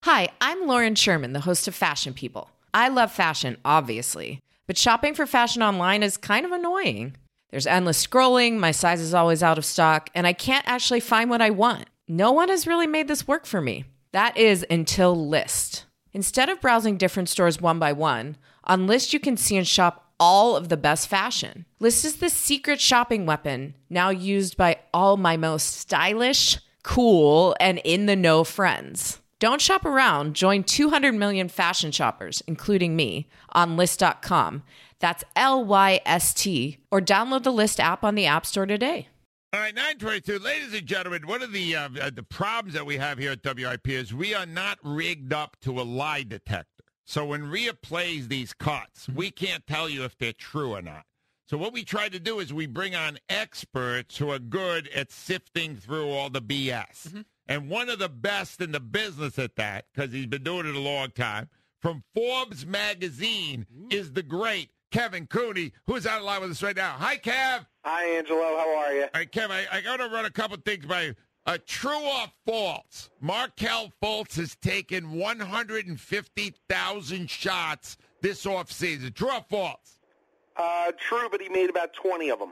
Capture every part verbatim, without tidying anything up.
Hi, I'm Lauren Sherman, the host of Fashion People. I love fashion, obviously, but shopping for fashion online is kind of annoying. There's endless scrolling, my size is always out of stock, and I can't actually find what I want. No one has really made this work for me. That is until Lyst. Instead of browsing different stores one by one, on Lyst you can see and shop all of the best fashion. Lyst is the secret shopping weapon, now used by all my most stylish, cool, and in-the-know friends. Don't shop around. Join two hundred million fashion shoppers, including me, on Lyst dot com. That's L Y S T. Or download the Lyst app on the App Store today. All right, nine twenty-two. Ladies and gentlemen, one of the uh, uh, the problems that we have here at W I P is we are not rigged up to a lie detector. So when Rhea plays these cuts, we can't tell you if they're true or not. So what we try to do is we bring on experts who are good at sifting through all the B S. Mm-hmm. And one of the best in the business at that, because he's been doing it a long time, from Forbes magazine, is the great Kevin Cooney, who's on the line with us right now. Hi, Kev. Hi, Angelo. How are you? All right, Kev, I, I got to run a couple things by you. Uh, true or false? Markelle Fultz has taken one hundred fifty thousand shots this offseason. True or false? Uh, true, but he made about twenty of them.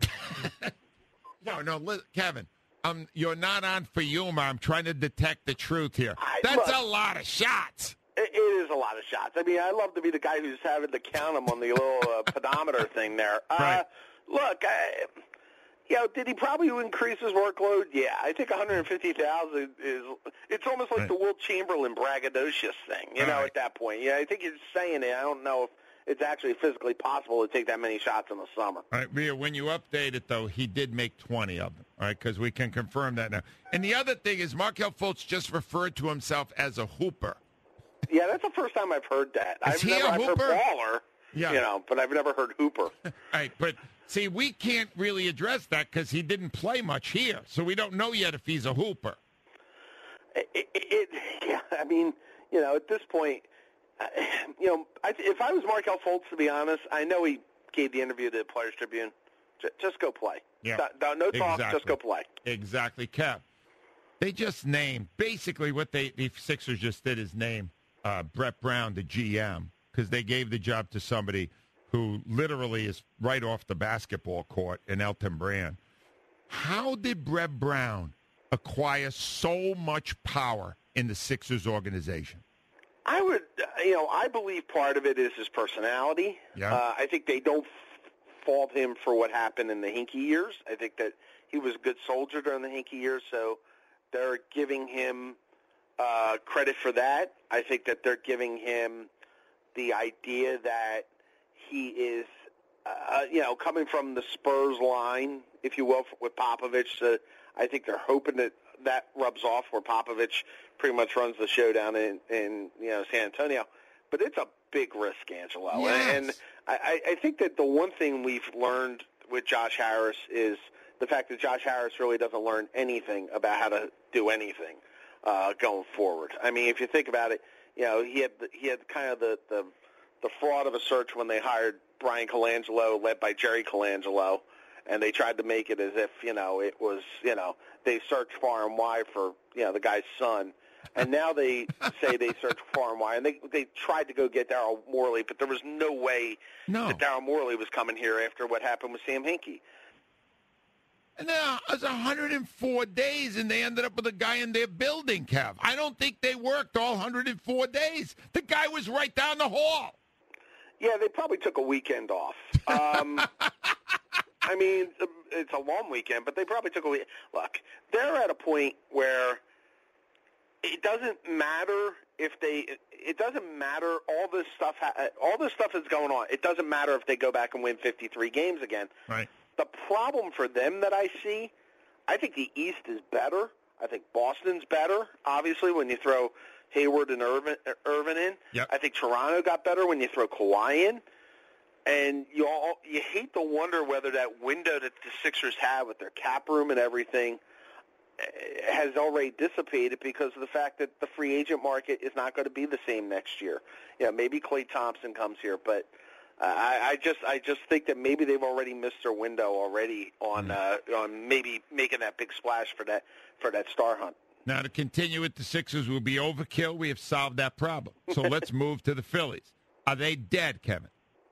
no, no, li- Kevin. Um, you're not on for humor. I'm trying to detect the truth here. I, That's look, a lot of shots. It, it is a lot of shots. I mean, I love to be the guy who's having to count them on the little uh, pedometer thing there. Uh, right. Look, I, you know, did he probably increase his workload? Yeah, I think one hundred fifty thousand is. It's almost like right. the Will Chamberlain braggadocious thing. You All know, right. at that point. Yeah, I think he's saying it. I don't know if it's actually physically possible to take that many shots in the summer. All right, Rhea, when you update it, though, he did make twenty of them, all right, because we can confirm that now. And the other thing is Markelle Fultz just referred to himself as a hooper. Yeah, that's the first time I've heard that. Is I've he never a I've hooper? heard baller, Yeah. you know, but I've never heard hooper. All right, but, see, we can't really address that because he didn't play much here, so we don't know yet if he's a hooper. It, it, it, yeah, I mean, you know, at this point, uh, you know, I, if I was Markelle Fultz, to be honest, I know he gave the interview to the Players Tribune. J- just go play. Yeah, no, no talk, exactly. just go play. Exactly, Kev. They just named, basically what they the Sixers just did is name uh, Brett Brown the G M because they gave the job to somebody who literally is right off the basketball court in Elton Brand. How did Brett Brown acquire so much power in the Sixers organization? I would, you know, I believe part of it is his personality. Yeah. Uh, I think they don't f- fault him for what happened in the Hinkie years. I think that he was a good soldier during the Hinkie years, so they're giving him uh, credit for that. I think that they're giving him the idea that he is, uh, you know, coming from the Spurs line, if you will, with Popovich. Uh, I think they're hoping that that rubs off where Popovich pretty much runs the show down in, in you know, San Antonio. But it's a big risk, Angelo. Yes. And, and I, I think that the one thing we've learned with Josh Harris is the fact that Josh Harris really doesn't learn anything about how to do anything uh, going forward. I mean, if you think about it, you know, he had he had kind of the, the, the fraud of a search when they hired Brian Colangelo, led by Jerry Colangelo, and they tried to make it as if, you know, it was, you know, they searched far and wide for, you know, the guy's son. And now they say they search far and wide. And they they tried to go get Daryl Morley, but there was no way no. that Daryl Morley was coming here after what happened with Sam Hinkie. And now it was one hundred four days, and they ended up with a guy in their building, Kev. I don't think they worked all one hundred four days. The guy was right down the hall. Yeah, they probably took a weekend off. Um, I mean, it's a long weekend, but they probably took a weekend. Look, they're at a point where it doesn't matter if they. It doesn't matter all this stuff. All this stuff is going on. It doesn't matter if they go back and win fifty-three games again. Right. The problem for them that I see, I think the East is better. I think Boston's better. Obviously, when you throw Hayward and Irvin, Irvin in, yep. I think Toronto got better when you throw Kawhi in. And you all, you hate to wonder whether that window that the Sixers have with their cap room and everything has already dissipated because of the fact that the free agent market is not going to be the same next year. Yeah, maybe Klay Thompson comes here, but uh, I, I just I just think that maybe they've already missed their window already on mm. uh, on maybe making that big splash for that for that star hunt. Now, to continue with the Sixers will be overkill. We have solved that problem. So let's move to the Phillies. Are they dead, Kevin?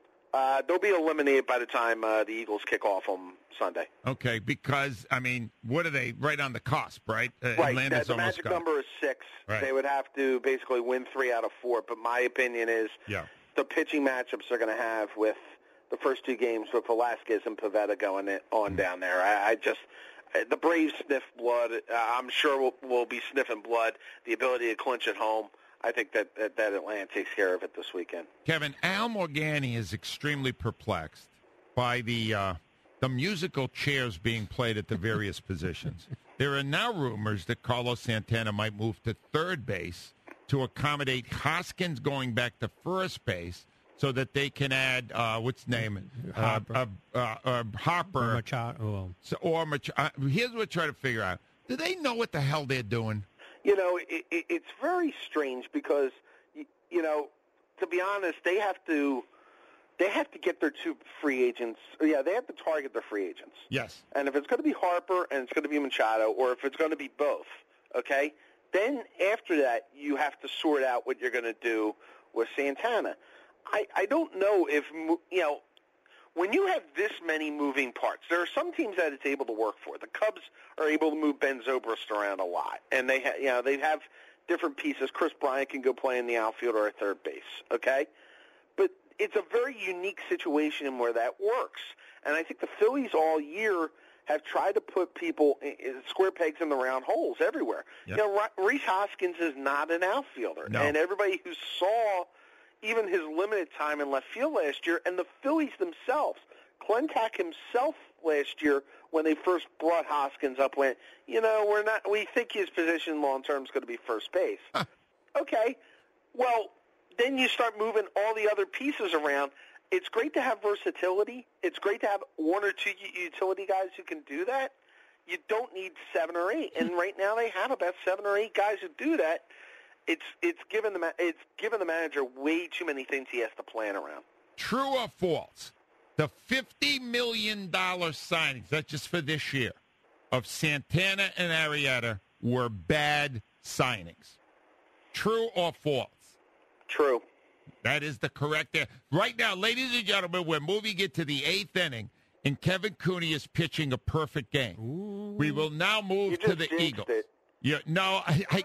Uh, they'll be eliminated by the time uh, the Eagles kick off on Sunday. Okay, because, I mean, what are they? Right on the cusp, right? Uh, right. Atlanta's the almost magic gone. number is six. Right. They would have to basically win three out of four. But my opinion is yeah. the pitching matchups they're going to have with the first two games with Velasquez and Pivetta going on mm-hmm. down there. I, I just – the Braves sniff blood. Uh, I'm sure we'll, we'll be sniffing blood. The ability to clinch at home. I think that, that, that Atlanta takes care of it this weekend. Kevin, Al Morgani is extremely perplexed by the uh, the musical chairs being played at the various positions. There are now rumors that Carlos Santana might move to third base to accommodate Hoskins going back to first base so that they can add, uh, what's the name? Harper. Uh, uh, uh, Harper. Or Machado. Oh. So, or Mach- uh, here's what I'm trying to figure out. Do they know what the hell they're doing? You know, it, it, it's very strange because, you, you know, to be honest, they have to they have to get their two free agents. Yeah, they have to target their free agents. Yes. And if it's going to be Harper and it's going to be Machado, or if it's going to be both, okay, then after that you have to sort out what you're going to do with Santana. I, I don't know if, you know, when you have this many moving parts, there are some teams that it's able to work for. The Cubs are able to move Ben Zobrist around a lot, and they, ha- you know, they have different pieces. Chris Bryant can go play in the outfield or at third base. Okay, but it's a very unique situation where that works, and I think the Phillies all year have tried to put people in, in square pegs in the round holes everywhere. Yep. You know, Rhys Hoskins is not an outfielder, no. and everybody who saw even his limited time in left field last year, and the Phillies themselves, Klentak himself last year, when they first brought Hoskins up, went, you know, we're not. We think his position long term is going to be first base. Huh. Okay, well, then you start moving all the other pieces around. It's great to have versatility. It's great to have one or two utility guys who can do that. You don't need seven or eight, and right now they have about seven or eight guys who do that. It's it's given the it's given the manager way too many things he has to plan around. True or false? The fifty million dollars signings, that's just for this year, of Santana and Arrieta were bad signings. True or false? True. That is the correct answer. Right now, ladies and gentlemen, we're moving into the eighth inning, and Kevin Cooney is pitching a perfect game. Ooh. We will now move You to just the jinxed Eagles. it. Yeah, no, I, I,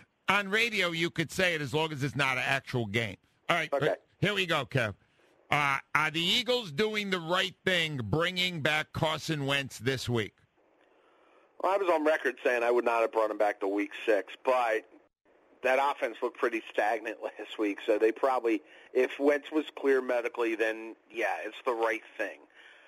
on radio you could say it as long as it's not an actual game. All right, Okay. here we go, Kev. Uh, are the Eagles doing the right thing, bringing back Carson Wentz this week? Well, I was on record saying I would not have brought him back to week six, but that offense looked pretty stagnant last week, so they probably, if Wentz was clear medically, then, yeah, it's the right thing.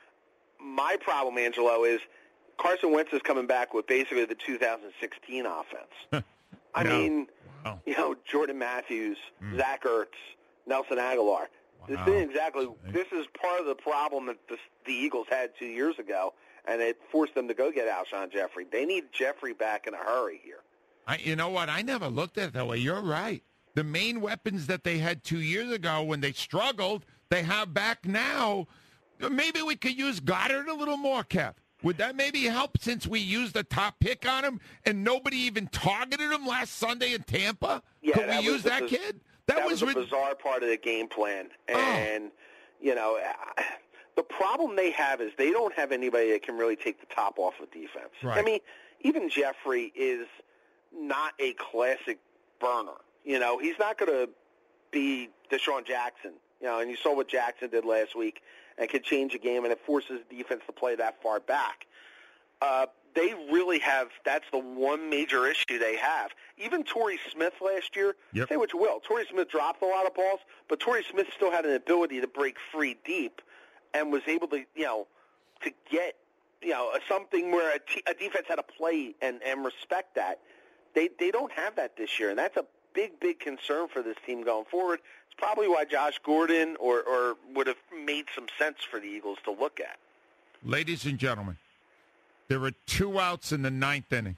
My problem, Angelo, is Carson Wentz is coming back with basically the two thousand sixteen offense. I No. mean, Wow. you know, Jordan Matthews, Mm. Zach Ertz, Nelson Aguilar. This Wow. is exactly. This is part of the problem that the, the Eagles had two years ago, and it forced them to go get Alshon Jeffrey. They need Jeffrey back in a hurry here. I, you know what? I never looked at it that way. You're right. The main weapons that they had two years ago when they struggled, they have back now. Maybe we could use Goddard a little more, Kev. Would that maybe help since we used the top pick on him and nobody even targeted him last Sunday in Tampa? Yeah, Could we that use was the that biz- kid? That, That was, was a rid- bizarre part of the game plan, Oh. and you know, the problem they have is they don't have anybody that can really take the top off of defense. Right. I mean, even Jeffrey is not a classic burner. You know, he's not going to be Deshaun Jackson. You know, and you saw what Jackson did last week, and could change a game, and it forces defense to play that far back. Uh, they really have, that's the one major issue they have. Even Torrey Smith last year, Yep. say what you will, Torrey Smith dropped a lot of balls, but Torrey Smith still had an ability to break free deep and was able to, you know, to get, you know, something where a, t- a defense had to play and, and respect that. They they don't have that this year, and that's a big, big concern for this team going forward. It's probably why Josh Gordon or, or would have made some sense for the Eagles to look at. Ladies and gentlemen, there are two outs in the ninth inning.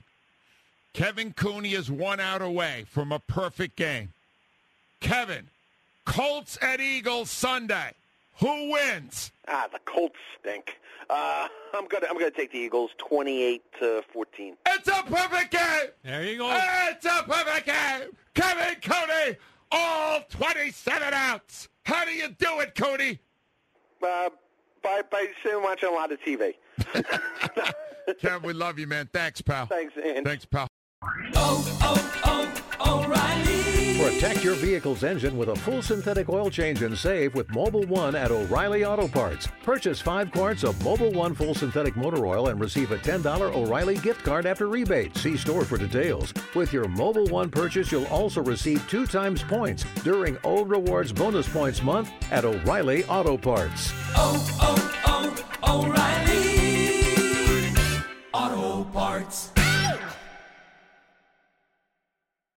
Kevin Cooney is one out away from a perfect game. Kevin, Colts at Eagles Sunday. Who wins? Ah, the Colts stink. Uh, I'm gonna I'm gonna take the Eagles, twenty-eight to fourteen. It's a perfect game. There you go. It's a perfect game. Kevin Cody, all twenty-seven outs. How do you do it, Cody? Uh, by by sitting and watching a lot of T V. Kevin, we love you, man. Thanks, pal. Thanks, Ian. Thanks, pal. Oh, oh, oh, O'Reilly. Protect your vehicle's engine with a full synthetic oil change and save with Mobil one at O'Reilly Auto Parts. Purchase five quarts of Mobil one full synthetic motor oil and receive a ten dollars O'Reilly gift card after rebate. See store for details. With your Mobil one purchase, you'll also receive two times points during O Rewards Bonus Points Month at O'Reilly Auto Parts. Oh, oh, oh, O'Reilly.